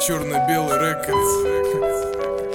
Черно-белый рекордс.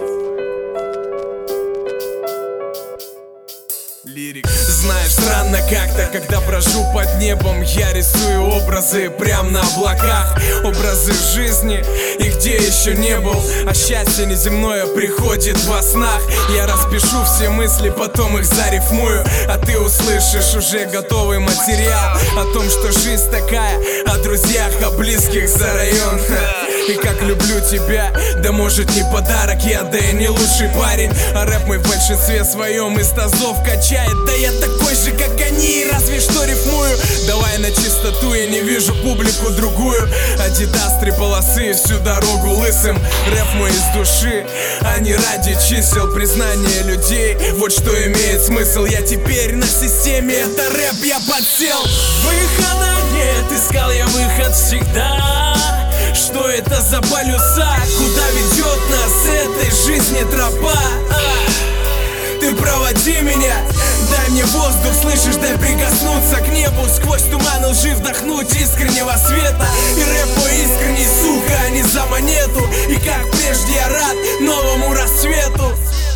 Лирик. Знаешь, странно как-то, когда брожу под небом, я рисую образы прям на облаках. Образы жизни, и где еще не был. А счастье неземное приходит во снах. Я распишу все мысли, потом их зарифмую. А ты услышишь уже готовый материал о том, что жизнь такая, о друзьях, о близких за район. И как люблю тебя, да может не подарок я, да и не лучший парень. А рэп мой в большинстве своем из тазов качает. Да я такой же, как они, разве что рифмую. Давай на чистоту, я не вижу публику другую. Адидас, 3 полосы, всю дорогу лысым. Рэп мой из души, а не ради чисел. Признание людей, вот что имеет смысл. Я теперь на системе, это рэп, я подсел. Выхода нет, искал я выход всегда. Что это за полюса? Куда ведет нас этой жизни тропа? Ты проводи меня, дай мне воздух, слышишь, дай прикоснуться к небу. Сквозь туман лжи вдохнуть искреннего света. И рэп мой искренний, сука, а не за монету. И как прежде я рад новому рассвету.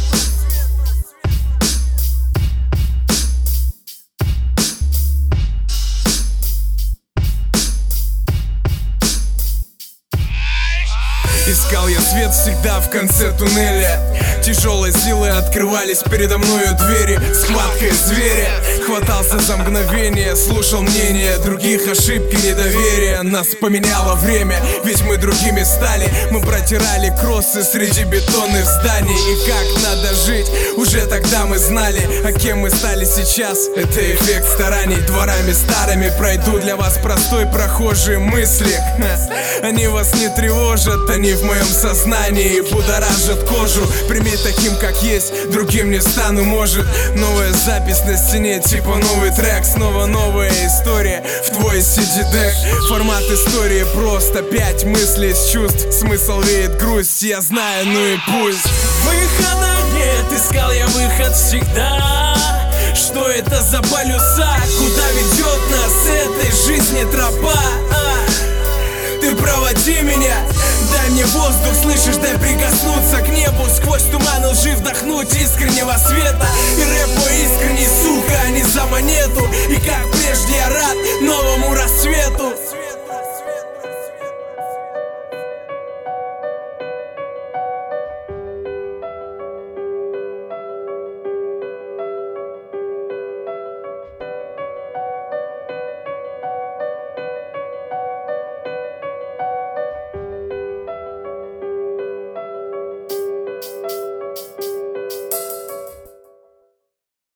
Искал я свет всегда в конце туннеля. Тяжелой силой открывались передо мною двери. Схваткой зверя хватался за мгновение. Слушал мнение других, ошибки, недоверие. Нас поменяло время, ведь мы другими стали. Мы протирали кроссы среди бетонных зданий. И как надо жить, уже тогда мы знали. А кем мы стали сейчас, это эффект стараний. Дворами старыми пройду для вас простой прохожие мысли. Они вас не тревожат, они в моем сознании будоражат кожу. Прими таким, как есть, другим не стану, может. Новая запись на стене, типа новый трек. Снова новая история в твой CD-дек. Формат истории просто 5 мыслей с чувств. Смысл веет грусть, я знаю, ну и пусть. Выхода нет, искал я выход всегда. Что это за полюса? Куда ведет нас этой жизни тропа? Ты проводи меня, дай мне воздух, слышишь, дай прикоснуться к небу. Сквозь туман лжи вдохнуть искреннего света. И рэп мой искренний, сука, а не за монету. И как прежде я рад новому рассвету.